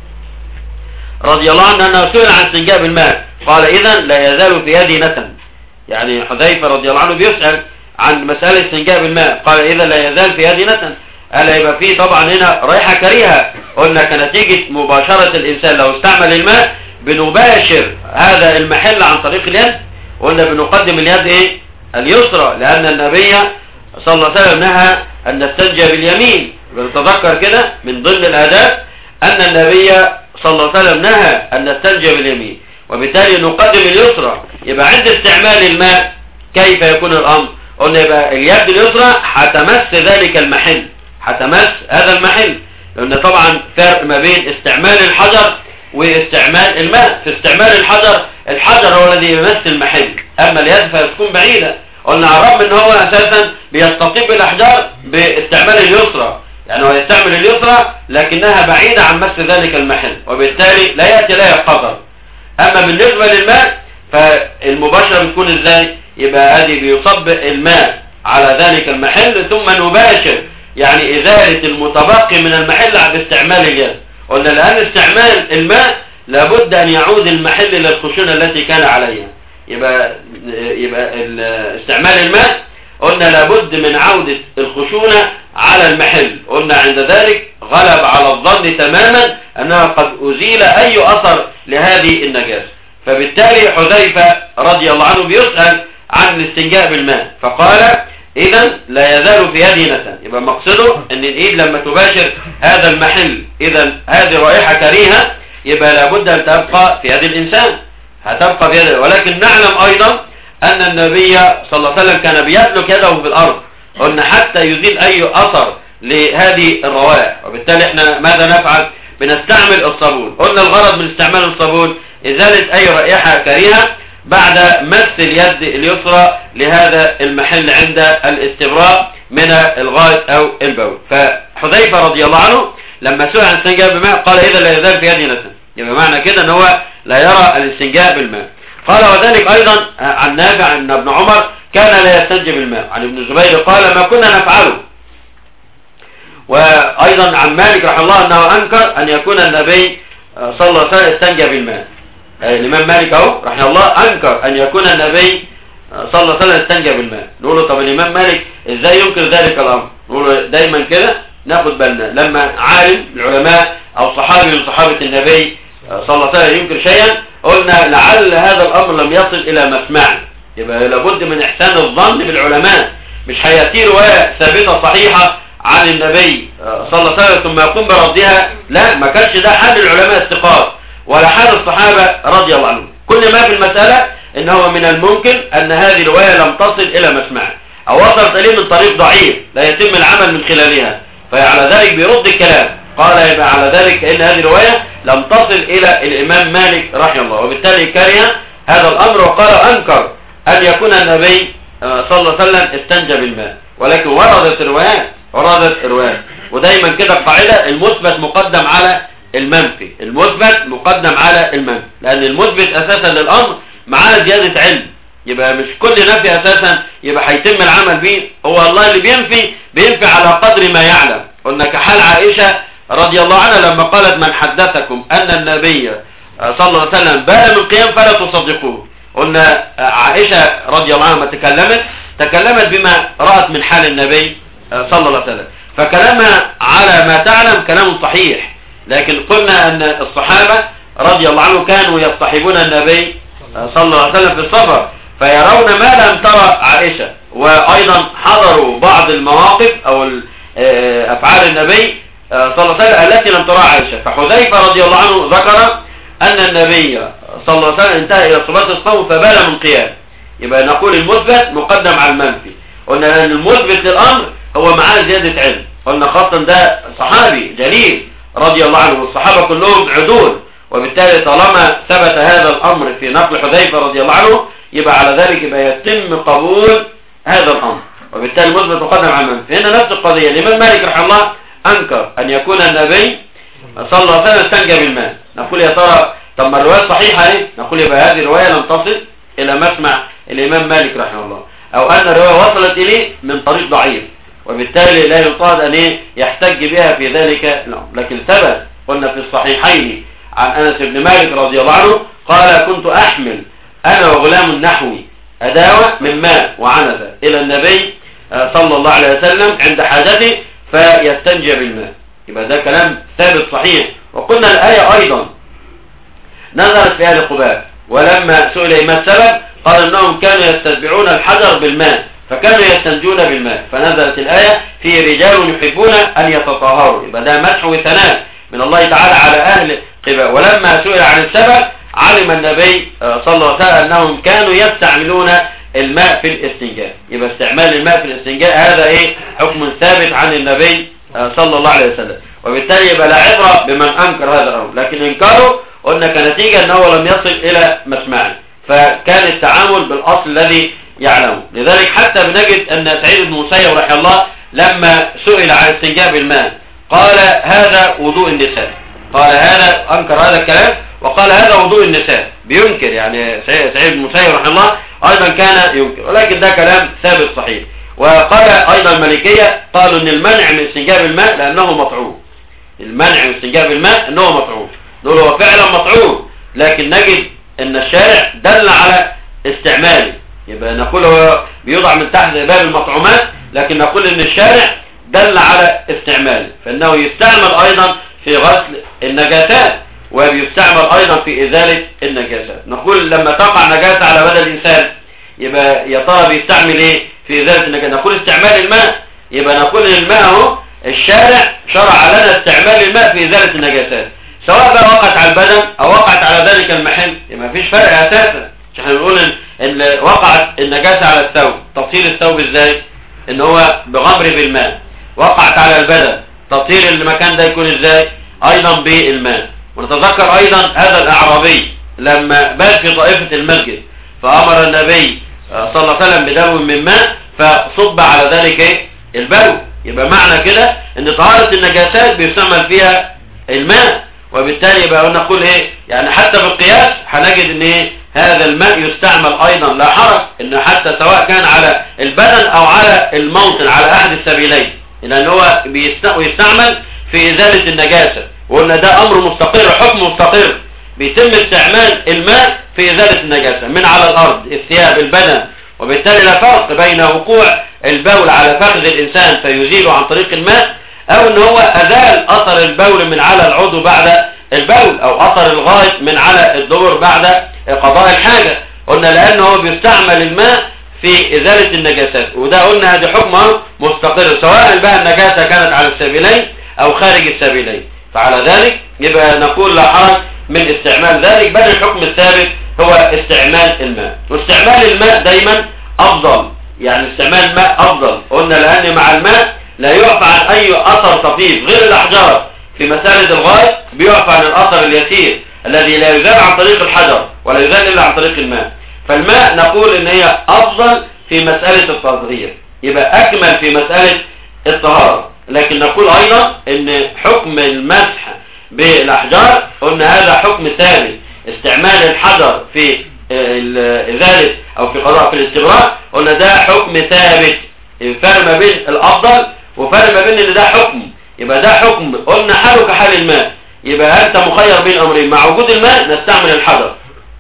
Speaker 1: رضي الله عنه أنه سئل عن استنجاء بالماء قال إذن لا يزال في يدي نتن. يعني حذيفة رضي الله عنه بيسأل عن مسألة استنجاء بالماء، قال إذن لا يزال في يدي نتن، قال يبقى في طبعا هنا رائحة كريهة. قلنا كنتيجة مباشرة الإنسان لو استعمل الماء بنباشر هذا المحل عن طريق اليد. قلنا بنقدم اليد ايه؟ اليسرى، لأن النبي صلى الله عليه وسلم نهى أن نستنجى باليمين. بنتذكر كده من ضمن الآداب أن النبي صلى الله عليه وسلم نهى أن نستنجى باليمين، وبالتالي نقدم اليسرى. يبقى عند استعمال الماء كيف يكون الأمر؟ قلنا يبقى اليد اليسرى هتمس ذلك المحل، هتمس هذا المحل، لأن طبعا فرق ما بين استعمال الحجر واستعمال الماء. في استعمال الحجر هو الذي يمس المحل، أما اليد فتكون بعيدة. قلنا على الرغم ان هو اساسا بيستطيب بالاحجار باستعمال اليسرى، يعني هو يستعمل اليسرى لكنها بعيدة عن مس ذلك المحل، وبالتالي لا يأتي لها قدر. اما بالنسبة للماء فالمباشرة بتكون ازاي؟ يبقى هذه بيصب الماء على ذلك المحل ثم نباشر، يعني ازالة المتبقي من المحل باستعمال اليد. قلنا لان استعمال الماء لابد ان يعود المحل الى الخشونة التي كان عليها. يبقى استعمال الماء قلنا لابد من عودة الخشونة على المحل. قلنا عند ذلك غلب على الظن تماما أنها قد أزيل أي أثر لهذه النجاسة. فبالتالي حذيفة رضي الله عنه بيسأل عن الاستنجاء بالماء، فقال إذا لا يزال في يدي نتن. يبقى مقصده أن الإيد لما تباشر هذا المحل إذا هذه رائحة كريهة، يبقى لابد أن تبقى في يد الإنسان، هتبقى في يده. ولكن نعلم أيضا أن النبي صلى الله عليه وسلم كان بيسلك يده في الأرض، قلنا حتى يزيل أي أثر لهذه الروائح. وبالتالي احنا ماذا نفعل؟ بنستعمل الصابون. قلنا الغرض من استعمال الصابون إزالة أي رائحة كريهة بعد مس اليد اليسرى لهذا المحل عند الاستبراء من الغائط أو البول. فحذيفة رضي الله عنه لما سئل عن الاستنجاء بالماء قال إذا لا يزال في يدي نتن. يبقى معنى كده ان هو لا يرى الاستنجاء بالماء. قال وذلك ايضا عن نافع ان ابن عمر كان لا يستنجي بالماء. عن ابن الزبير قال ما كنا نفعله. وايضا عن مالك رحمه الله انه انكر ان يكون النبي صلى الله عليه وسلم استنجى بالماء. الامام مالك اهو رحمه الله انكر ان يكون النبي صلى الله عليه وسلم استنجى بالماء. نقول له طب الامام مالك ازاي ينكر ذلك الامر؟ نقول له دايما كده ناخد بالنا لما عالم العلماء او صحابي من صحابه النبي صلى الله عليه وسلم ينكر شيئا قلنا لعل هذا الامر لم يصل الى مسمعه. يبقى لابد من احسان الظن بالعلماء، مش هياتي روايه ثابته صحيحه عن النبي صلى الله عليه وسلم ثم يقوم بردها. لا، ما كانش ده حال العلماء الثقات ولا حال الصحابه رضي الله عنهم. كل ما في المساله ان هو من الممكن ان هذه الروايه لم تصل الى مسمعه او وصلت اليه من طريق ضعيف لا يتم العمل من خلالها، فعلى ذلك بيرد الكلام. قال يبقى على ذلك ان هذه الروايه لم تصل الى الامام مالك رحمه الله، وبالتالي كره هذا الامر وقال انكر ان يكون النبي صلى الله عليه وسلم استنجى بالماء. ولكن وردت الروايات ودايما كده القاعده المثبت مقدم على المنفي، المثبت مقدم على المنفي، لان المثبت اساسا للامر معاه زياده علم. يبقى مش كل نفي اساسا يبقى هيتم العمل به. هو الله اللي بينفي على قدر ما يعلم. قلنا كحال عائشه رضي الله عنها لما قالت من حدثكم أن النبي صلى الله عليه وسلم بال من قيام فلا تصدقوه. قلنا عائشة رضي الله عنها تكلمت بما رأت من حال النبي صلى الله عليه وسلم، فكلامها على ما تعلم كلام صحيح. لكن قلنا أن الصحابة رضي الله عنهم كانوا يصطحبون النبي صلى الله عليه وسلم في السفر فيرون ما لم ترى عائشة، وأيضا حضروا بعض المواقف أو أفعال النبي صلى الله عليه وسلم التي لم ترى عائشة. فحذيفة رضي الله عنه ذكر أن النبي صلى الله عليه وسلم انتهى إلى صلاة الصوم فبال من قيام. يبقى نقول المثبت مقدم على المنفي. قلنا أن المثبت للأمر هو معاه زيادة علم. قلنا خاصة ده صحابي جليل رضي الله عنه، والصحابة كلهم عدول، وبالتالي طالما ثبت هذا الأمر في نقل حذيفة رضي الله عنه يبقى على ذلك يبقى يتم قبول هذا الأمر، وبالتالي المثبت مقدم على المنفي. هنا نفس القضية. الإمام مالك رحمه الله أنكر أن يكون النبي صلى الله عليه وسلم استنجى بالماء. نقول يا ترى طب ما الرواية صحيحة ايه؟ نقول يبقى هذه الرواية لم تصل إلى مسمع الإمام مالك رحمه الله، أو أن الرواية وصلت إليه من طريق ضعيف، وبالتالي لا يطاد أن يحتج بها في ذلك الأمر. لكن ثبت قلنا في الصحيحين عن أنس بن مالك رضي الله عنه قال كنت أحمل أنا وغلام نحوي أداوة من ماء وعنزة إلى النبي صلى الله عليه وسلم عند حاجته فيستنجي بالماء. يبقى ده كلام ثابت صحيح. وقلنا الآية أيضا نزلت في أهل قباء، ولما سئل ما السبب قال إنهم كانوا يستتبعون الحجر بالماء فكانوا يستنجون بالماء، فنزلت الآية في رجال يحبون أن يتطهروا. يبقى ده مدح وثناء من الله تعالى على أهل قباء. ولما سئل عن السبب علم النبي صلى الله عليه وسلم أنهم كانوا يستعملون الماء في الاستنجاء. يبقى استعمال الماء في الاستنجاء هذا حكم ثابت عن النبي صلى الله عليه وسلم، وبالتالي يبقى لا عبرة بمن أنكر هذا الأمر، لكن إنكاره قلنا كنتيجة أنه لم يصل إلى مسمعه، فكان التعامل بالأصل الذي يعلمه. لذلك حتى بنجد أن سعيد بن المسيب رحمه الله لما سئل عن استنجاء بالماء قال هذا وضوء النساء، قال هذا أنكر هذا الكلام وقال هذا وضوء النساء، بينكر يعني سعيد بن المسيب رحمه الله أيضا كان ينكر، ولكن ده كلام ثابت صحيح. وقال أيضا المالكية قالوا أن المنع من استنجاء بالماء لأنه مطعوم، المنع من استنجاء بالماء أنه مطعوم، دول هو فعلا مطعوم، لكن نجد أن الشارع دل على استعماله. يبقى نقول هو بيوضع من تحت باب المطعومات، لكن نقول أن الشارع دل على استعماله، فإنه يستعمل أيضا في غسل النجاسات وبيستعمل أيضا في إزالة النجاسات. نقول لما تقع نجاسة على بدن الإنسان يبقى يا ترى بيستعمل إيه في إزالة النجاسة؟ نقول استعمال الماء. يبقى نقول الماء هو الشارع شرع لنا استعمال الماء في إزالة النجاسات، سواء بقى وقعت على البدن أو وقعت على ذلك المحل، يبقى مفيش فرق أساسا. احنا بنقول إن وقعت النجاسة على الثوب، تطهير الثوب إزاي؟ إن هو بغمر بالماء. وقعت على البدن، تطهير المكان ده يكون إزاي؟ أيضا بالماء. ونتذكر أيضا هذا الأعرابي لما بات في طائفة المسجد فأمر النبي صلى الله عليه وسلم بدلو من ماء فصب على ذلك البلو. يبقى معنى كده ان طهارة النجاسات بيستعمل فيها الماء، وبالتالي يبقى نقول يعني حتى بالقياس هنجد ان هذا الماء يستعمل ايضا، لا حرج ان حتى سواء كان على البدن او على الموطن على احد السبيلين، لان هو يستعمل في ازالة النجاسة. وقلنا ده امر مستقر، حكم مستقر، بيتم استعمال الماء في ازالة النجاسة من على الارض، الثياب، البدن. وبالتالي لا فرق بين وقوع البول على فخذ الانسان فيزيله عن طريق الماء، او ان هو ازال اثر البول من على العضو بعد البول، او اثر الغائط من على الدبر بعد قضاء الحاجة. قلنا لانه هو بيستعمل الماء في ازالة النجاسات، وده قلنا هذا حكم مستقر سواء بقى النجاسة كانت على السبيلين او خارج السبيلين. فعلى ذلك يبقى نقول لا حرج من استعمال ذلك، بل الحكم الثابت هو استعمال الماء. واستعمال الماء دايما افضل، يعني استعمال الماء افضل. قلنا لان مع الماء لا يعفى عن اي اثر طفيف غير الاحجار. في مسألة الغائط بيعفى عن الاثر اليسير الذي لا يزال عن طريق الحجر ولا يزال الا عن طريق الماء. فالماء نقول ان هي افضل في مسألة التطهير، يبقى اكمل في مسألة الطهارة. لكن نقول ايضا ان حكم المسح بالاحجار قلنا هذا حكم ثابت. استعمال الحجر في ازالة او في قضاء في الاستبراء قلنا ده حكم ثابت. فرق ما بين الافضل وفرق ما بين ان ده حكم، يبقى ده حكم قلنا حاله كحال الماء. يبقى انت مخير بين امرين، مع وجود الماء نستعمل الحجر،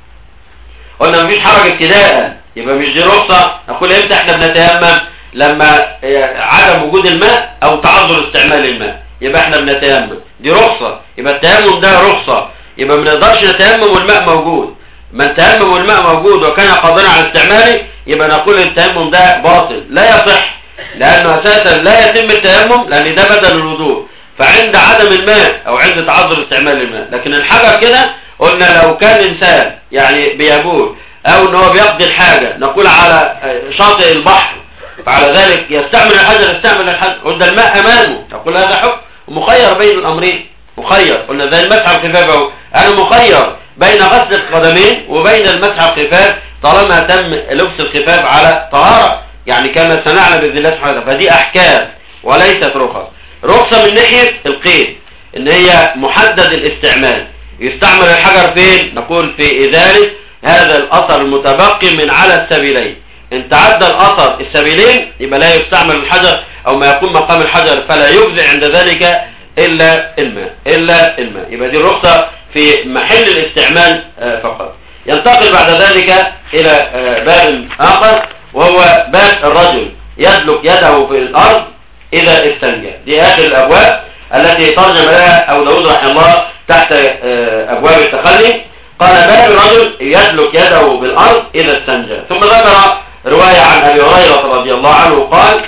Speaker 1: قلنا مفيش حرج ابتداء، يبقى مش دي رخصة. نقول امتى احنا بنتيمم؟ لما عدم وجود الماء او تعذر استعمال الماء، يبقى احنا بنتيمم، دي رخصة. يبقى التيمم ده رخصة، يبقى ما نقدرش نتيمم والماء موجود. من تيمم والماء موجود وكان قادرا على استعماله يبقى نقول التيمم ده باطل لا يصح، لانه اساسا لا يتم التيمم لان ده بدل الوضوء، فعند عدم الماء او عند تعذر استعمال الماء. لكن الحجر كده قلنا لو كان انسان يعني بيبول او ان هو بيقضي الحاجة نقول على شاطئ البحر، فعلى ذلك يستعمل الحجر، يستعمل الحجر، قلنا الماء امامه، نقول هذا حكم مخير بين الامرين. مخير قلنا زي المسح على الخفاف اهو، انا مخير بين غسل القدمين وبين المسح على الخفاف طالما تم لبس الخفاف على طهارة، يعني كما سنعلم باذن الله سبحانه وتعالى. فدي احكام وليست رخص. رخصة من ناحية القيد ان هي محدد الاستعمال. يستعمل الحجر فين؟ نقول في ازالة هذا الاثر المتبقي من على السبيلين. ان تعدى الاثر السبيلين يبقى لا يستعمل الحجر او ما يكون مقام الحجر، فلا يجزئ عند ذلك الا الماء. يبقى دي الرخصة في محل الاستعمال فقط. ينتقل بعد ذلك الى باب اخر، وهو باب الرجل يدلك يده في الارض إذا استنجى. دي آخر الأبواب التي ترجم لها أبو داود رحمه الله تحت أبواب التخلي. قال باب الرجل يدلك يده بالأرض إذا استنجى. ثم ذكر رواية عن أبي هريرة رضي الله عنه قال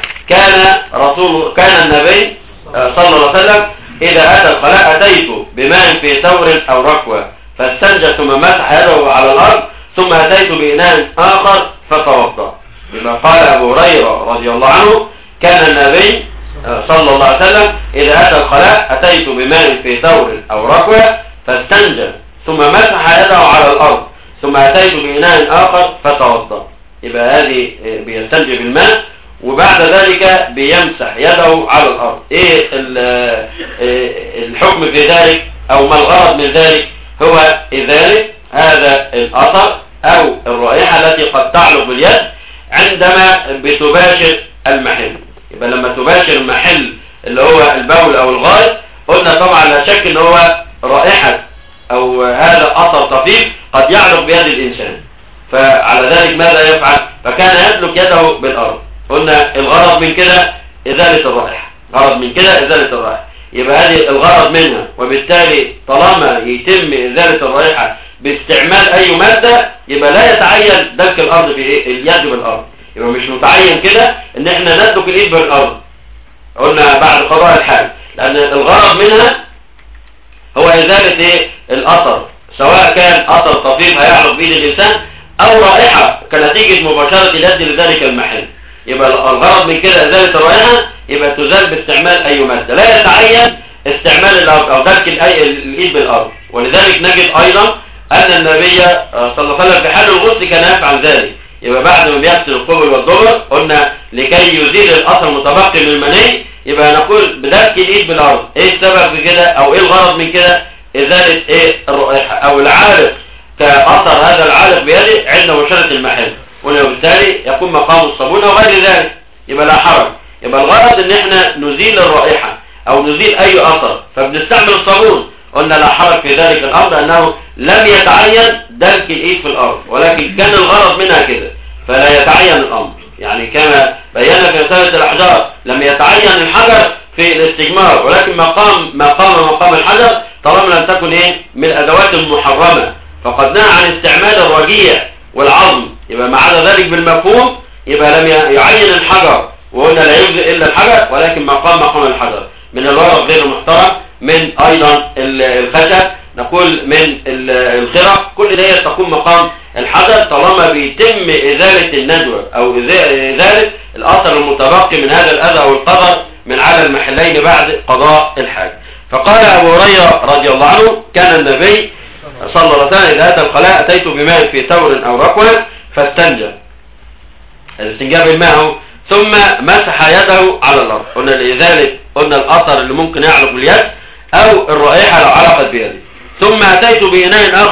Speaker 1: كان النبي صلى الله عليه وسلم إذا أتى الخلاء أتيت بماء في ثور أو ركوة فاستنجى ثم مسح يده على الأرض ثم أتيت بإناء آخر فتوضأ. بما قال أبو هريرة رضي الله عنه كان النبي صلى الله عليه وسلم إذا أتى الخلاء أتيت بماء في ثور أو ركوة فاستنجى ثم مسح يده على الأرض ثم أتيت بإناء آخر فتوضأ. يبقى هذه بيستنجي بالماء وبعد ذلك بيمسح يده على الأرض. إيه الحكم في ذلك أو ما الغرض من ذلك؟ هو إزالة هذا الأثر أو الرائحة التي قد تعلق باليد عندما بتباشر المحل. يبقى لما تباشر المحل اللي هو البول أو الغائط قلنا طبعا لا شك ان هو رائحة أو هذا أثر طفيف قد يعلق بيد الإنسان، فعلى ذلك ماذا يفعل؟ فكان يدلك يده بالأرض. قلنا الغرض من كده إزالة الرائحة، غرض من كده إزالة الرائحة. يبقى هذه الغرض منها، وبالتالي طالما يتم إزالة الرائحة باستعمال أي مادة يبقى لا يتعين دلك الأرض في اليد بالأرض. يبقى مش متعين كده إن احنا ندلك الإيد بالأرض قلنا بعد قضاء الحال، لأن الغرض منها هو إزالة الأثر، سواء كان أثر طفيف هيعلق بإيد الإنسان أو رائحة كنتيجة مباشرة اليد لذلك المحل. يبقى الغرض من كده إزالة الرائحة، يبقى تزال باستعمال أي مادة، لا يتعين استعمال الأرض أو دلك الإيد بالأرض. ولذلك نجد أيضا أن النبي صلى الله عليه وسلم في حال الغسل كان يفعل ذلك. يبقى بعد ما بيغسل القبل والدبر قلنا لكي يزيل الأثر المتبقي من المني يبقى نقول بدلك الإيد بالأرض. إيه السبب في كده أو إيه الغرض من كده؟ إزالة الرائحة أو العالق كأثر هذا العالق بيده عند مباشرة المحل، وبالتالي يكون مقام الصابون أو غير ذلك، يبقى لا حرج. يبقى الغرض ان احنا نزيل الرائحة او نزيل اي اثر فبنستعمل الصابون، قلنا لا حرج في ذلك الامر انه لم يتعين دلك الايد في الارض، ولكن كان الغرض منها كده فلا يتعين الامر. يعني كما بينا في مسألة الاحجار لم يتعين الحجر في الاستجمار، ولكن مقام الحجر طالما لم تكن من الادوات المحرمة فقد نهى عن استعمال الرجيع والعظم. يبقى ما عدا ذلك بالمفهوم يبقى لم يعين الحجر، وقلنا لا يجزئ إلا الحجر، ولكن مقام الحجر من الورق غير المحترم، من أيضا الخشب، نقول من الخرق، كل ده تقوم مقام الحجر طالما بيتم إزالة النجوى أو إزالة الأثر المتبقي من هذا الأذى أو القدر من على المحلين بعد قضاء الحاج. فقال أبو هريرة رضي الله عنه كان النبي صلى الله عليه وسلم إذا أتى الخلاء أتيت بماء في ثور أو ركوة فاستنجى، الاستنجاء بالماء، ثم مسح يده على الأرض. قلنا لذلك قلنا الأثر اللي ممكن يعلق باليد أو الرائحة لو علقت بيده. ثم أتيت بإناء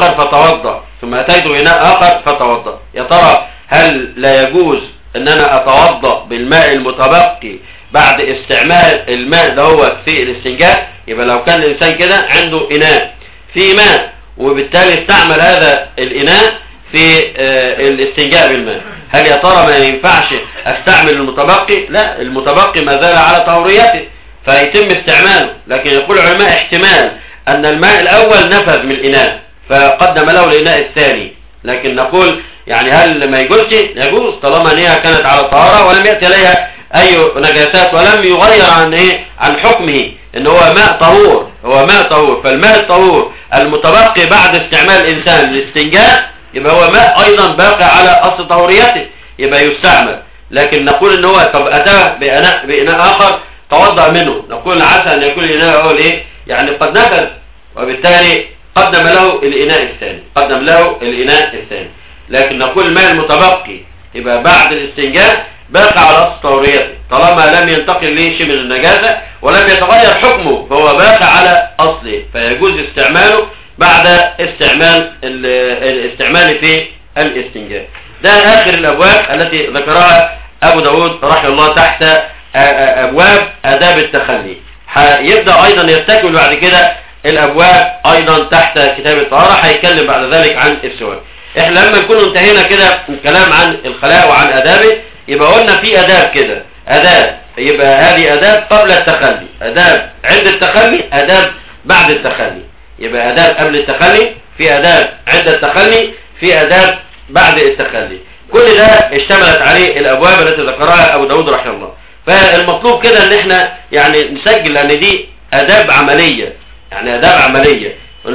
Speaker 1: آخر فتوضأ. يا ترى هل لا يجوز أن أنا أتوضأ بالماء المتبقي بعد استعمال الماء ده هو في الاستنجاء؟ يبقى لو كان الإنسان كده عنده إناء في ماء وبالتالي استعمل هذا الإناء في الاستنجاء بالماء، هل يا ترى ما ينفعش استعمل المتبقي؟ لا، المتبقي ما زال على طهوريته فيتم استعماله. لكن يقول العلماء احتمال ان الماء الاول نفذ من الاناء فقدم له الاناء الثاني، لكن نقول يعني هل ما يجوزش؟ يجوز طالما ان هي كانت على طهارة ولم يأتي عليها اي نجاسات ولم يغير عن حكمه ان هو ماء طهور. فالماء الطهور المتبقي بعد استعمال الانسان للاستنجاء يبقى هو ماء ايضا باقي على اصل طهوريته يبقى يستعمل. لكن نقول ان هو طب اتى بإناء اخر توضأ منه، نقول عسى ان يكون الاناء هو يعني قد نفذ، وبالتالي قدم له الاناء الثاني. لكن نقول الماء المتبقي يبقى بعد الاستنجاء باقي على اصل طهوريته طالما لم ينتقل له شيء من النجاسة ولم يتغير حكمه فهو باقي على اصله، فيجوز استعماله بعد الاستعمال في الاستنجاء. ده آخر الأبواب التي ذكرها أبو داود رحمه الله تحت أبواب آداب التخلي. يبدأ أيضا يستكمل بعد كده الأبواب أيضا تحت كتاب الطهارة، هيتكلم بعد ذلك عن السواك. احنا لما نكون انتهينا كده الكلام عن الخلاء وعن آدابه يبقى قلنا في آداب كده، آداب يبقى هذه اداب قبل التخلي، اداب عند التخلي، اداب بعد التخلي. يبقى اداب قبل التخلي، في اداب عند التخلي، في اداب بعد التخلي. كل ده اشتملت عليه الابواب التي ذكرها ابو داود رحمه الله. فالمطلوب كده ان احنا يعني نسجل ان دي اداب عمليه، يعني اداب عمليه،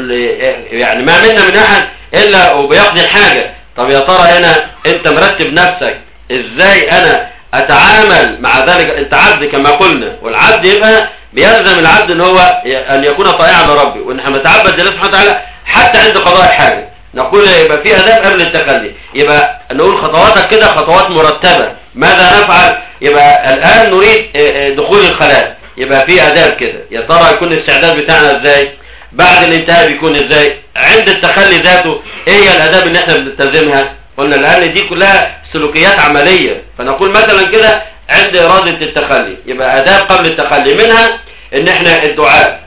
Speaker 1: يعني ما منا من احد الا وبيقضي الحاجه. طب يا ترى هنا انت مرتب نفسك ازاي انا اتعامل مع ذلك؟ انت عبد كما قلنا، والعبد يبقى بيلزم العبد ان هو ان يكون طائعا لربه، وان احنا نتعبد لله سبحانه وتعالى حتى عند قضاء الحاجه. نقول يبقى في اداب قبل التخلي، يبقى نقول خطواتك كده خطوات مرتبه. ماذا نفعل؟ يبقى الان نريد دخول الخلاء، يبقى في اداب كده. يا ترى يكون الاستعداد بتاعنا ازاي؟ بعد الانتهاء بيكون ازاي؟ عند التخلي ذاته ايه هي الاداب اللي احنا بنلتزمها؟ قلنا الان دي كلها سلوكيات عمليه. فنقول مثلا كده عند اراده التخلي يبقى اداب قبل التخلي، منها ان احنا الدعاء،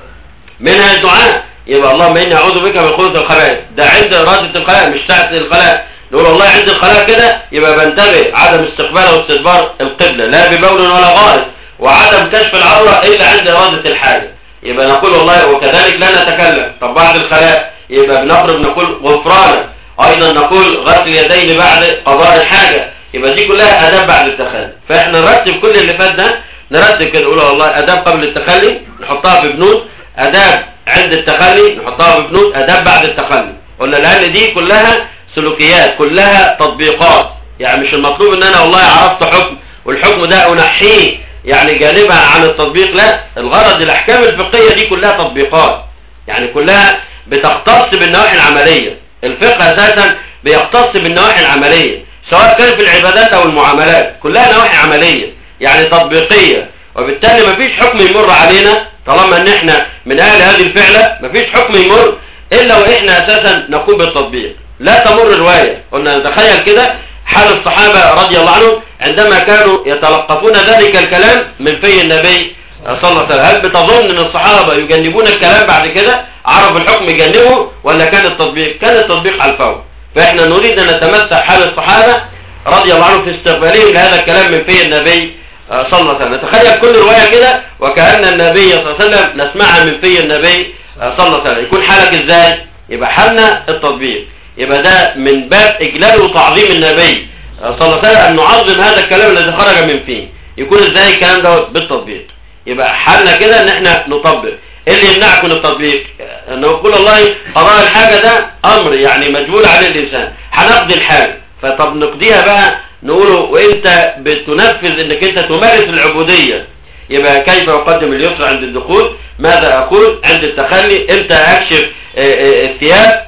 Speaker 1: منها الدعاء. يبقى اللهم اني اعوذ بك من خبث الخبائث، ده عند اراده الخلاء مش ساعه الخلاء. نقول والله عند الخلاء كده يبقى بنتبه عدم استقبال واستدبار القبله لا ببول ولا غائط، وعدم كشف العوره الا عند اراده الحاجه. يبقى نقول والله وكذلك لا نتكلم. طب بعد الخلاء يبقى بنخرج نقول غفرانك، ايضا نقول غسل اليدين بعد قضاء الحاجه. يبقى دي كلها اداب بعد التخلي. فاحنا نرتب كل اللي فات ده، نرتب كده نقول والله اداب قبل التخلي نحطها في بنود، اداب عند التخلي نحطها في بنود، اداب بعد التخلي. قلنا لان دي كلها سلوكيات، كلها تطبيقات. يعني مش المطلوب ان انا والله عرفت حكم والحكم ده انحيه يعني جانبها عن التطبيق، لا. الغرض الاحكام الفقهيه دي كلها تطبيقات، يعني كلها بتختص بالنواحي العمليه. الفقه اساسا بيختص بالنواحي العمليه، سواء كان في العبادات او المعاملات، كلها نواحي عمليه يعني تطبيقيه. وبالتالي مفيش حكم يمر علينا طالما ان احنا من اهل هذه الفعله، مفيش حكم يمر الا واحنا اساسا نقوم بالتطبيق. لا تمر روايه. قلنا نتخيل كده حال الصحابه رضي الله عنهم عندما كانوا يتلقفون ذلك الكلام من في النبي صلى الله عليه وسلم. هل بتظن ان الصحابه يجنبون الكلام بعد كده؟ عرفوا الحكم يجنبه، ولا كان التطبيق؟ كان التطبيق على الفور. فاحنا نريد ان نتمثل حال الصحابه رضي الله عنهم في استقبالهم لهذا الكلام من في النبي صلى الله عليه وسلم. نتخيل كل روايه كده وكأن النبي صلى الله عليه وسلم نسمعها من في النبي صلى الله عليه وسلم. يكون حالك ازاي؟ يبقى حالنا التطبيق. يبقى ده من باب اجلال وتعظيم النبي صلى الله عليه وسلم، ان نعظم هذا الكلام الذي خرج من فيه. يكون ازاي الكلام ده؟ بالتطبيق. يبقى حالنا كده ان احنا نطبق. ايه اللي يمنعك من التطبيق؟ ان نقول والله قضاء الحاجه ده امر يعني مجبول عليه الانسان، هنقضي الحاجه. فطب نقضيها بقى، نقوله وانت بتنفذ انك انت تمارس العبوديه. يبقى كيف اقدم اليسر عند الدخول؟ ماذا اقول عند التخلي؟ امتى اكشف الثياب؟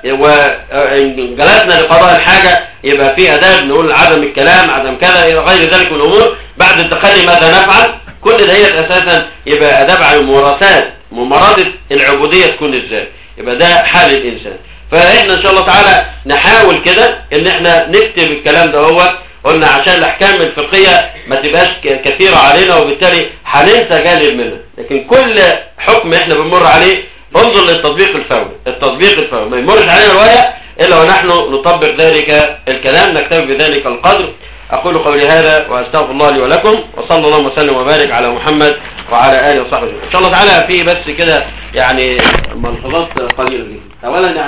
Speaker 1: وجلسنا لقضاء الحاجه يبقى في اداب، نقول عدم الكلام، عدم كذا الى غير ذلك من الامور. بعد التخلي ماذا نفعل؟ كل دهيت اساسا يبقى اداب على الممارسات، ممارسه العبوديه تكون ازاي. يبقى ده حال الانسان. فاحنا ان شاء الله تعالى نحاول كده ان احنا نكتب الكلام ده. هو قلنا عشان الاحكام الفقهيه ما تبقاش كثيره علينا، وبالتالي هننسى جانب منها. لكن كل حكم احنا بنمر عليه انظر للتطبيق الفوري. التطبيق الفوري ما يمرش علينا روايه الا ونحن نطبق ذلك الكلام. نكتفي بذلك القدر. اقول قولي هذا واستغفر الله لي ولكم، وصلى الله وسلم وبارك على محمد وعلى اله وصحبه. ان شاء الله تعالى في بس كده يعني ملحوظات قليله جدا. اولا يعني